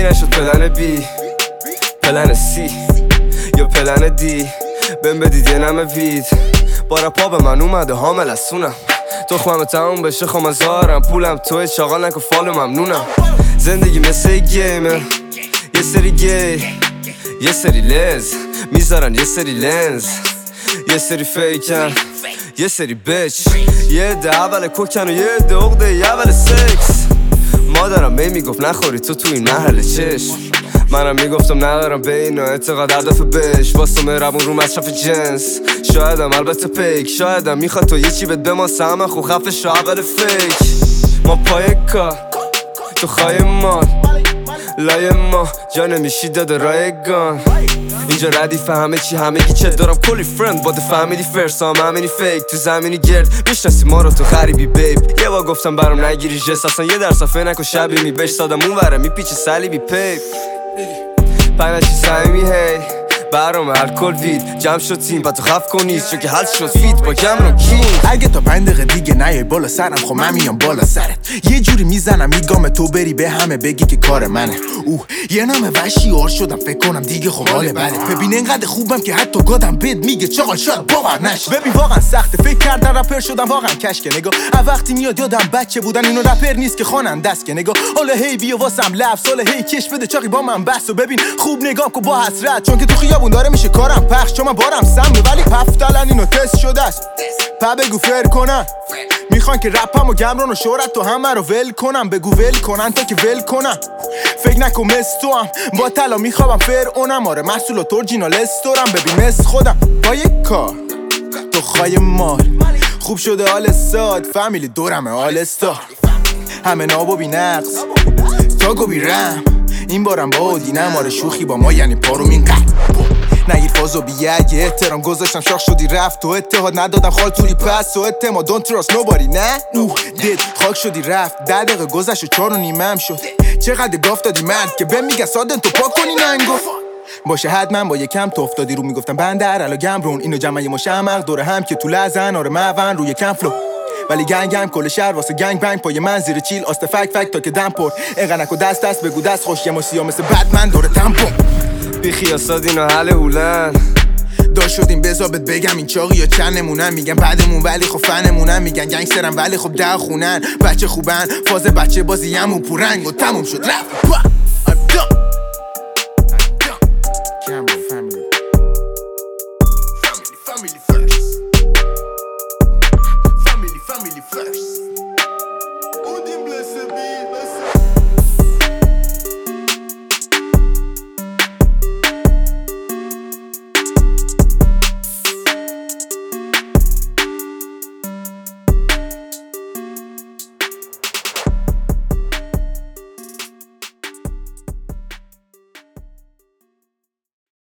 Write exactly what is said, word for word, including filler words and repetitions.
نشد پلن بی پلن سی یا پلن دی بهم بدید یه نمه وید با رپا به من اومده حامل از سونم تو خوامه تموم بشه خوام ازارم پولم توی چاقال نکن فالو ممنونم زندگی مثل یه گیمه یه سری گی یه سری لز میذارن یه سری لنز یه سری فیکن یه سری بچ یه عده اول کوکن و یه عده عقده یه اول سکس مادرم می میگفت نخوری تو تو این محل چشم منم میگفتم ندارم به اینا اعتقاد هدف بهش واسه مهربون رو مصرف جنس شایدم البته پیک شایدم میخواد تو یه چی بهت بماسه همه خو خفه شو اول فیک ما پای کار تو خواهی مال لای ما جا نمیشی داده رایگان اینجا ردیفه همه چی همه گی چه دارم کلی فرند با ده فامیلی فرست هم همینی فیک تو زمینی گرد میشناسی ما رو تو غریبی بیب یه با گفتم برام نگیری جست اصلا یه در صفحه نکن شبی می بش سادم اون وره میپیچه سلیبی پیپ پنجی سایمی هی برام الکل وید جمع شد تیم با تو خف کنیست چون که حل شد فیت با کمرون کین اگه تا پنج دقیقه دیگه نیای بالا سرم خب من میام بالا سرت یه جوری میزنم میگم تو بری به همه بگی که کار منه اوه یه نام وحشی آر شدم فکر کنم دیگه خب حال بده ببین انقدر خوبم که حتی گادم بد میگه چاقال شاید باور نشه ببین واقعا سخته فکر کردن رپر شدم واقعا کشکه نگاه وقتی میاد یادم بچه بودن اینو رپر نیست که خواننده است که نگاه حالا هی بیا واسم لفظ حالا هی کش بده چاقی با من بس و ببین خوب نگام کو با حسرت چون که تو خیابون داره میشه کارم پخش چون من بارم سمه ولی پفتلن اینو تست شده است پا بگو فر کنن میخوان که رپم و گمران و شهرت تو همه رو ول کنم بگو ول کنن تا که ول کنم فکر نکن مس تو هم با طلا میخوابم فر اونم آره محصول و تورجینال استورم ببین مس خودم با یک کار تو خواهی مال خوب شده حال ساد فامیلی دورمه حال استار همه نابو بی نقص تاگو بی رم این بارم با اودینم آره شوخی با ما یعنی پارو این قد نگیر فازو بیه یه احترام گذاشتم شاخ شدی رفت تو اتحاد ندادم خال توری پس و اعتماد don't trust nobody نه اوه دید خاک شدی رفت ده دقیقه گذشت و چار و نیمم شد چقدر گاف دادی مرد که بهم میگه سادن تو پاک کنی ننگو باشه حتما با یکم تو افتادی رو میگفتم بندر الا گمرون اینو جمعه یه مشمق دوره هم که تو لزن آره مون روی کم فلو ولی گنگ هم کل شهر واسه گنگ بنگ پای من زیر چیل آست فک فک تا که دم پر اینقدر نکو دست دست بگو دست خوش یه ماشیا مثل بتمن دوره تمپون بی خیاساد اینا حل هولن دا شدیم بذابت بگم این چاقی یا چند نمونن میگن بعدمون ولی خب فنمونن میگن گنگ سرم ولی خب ده خونن بچه خوبن فاز بچه بازی همون پورنگ و تموم شد رفت Family first.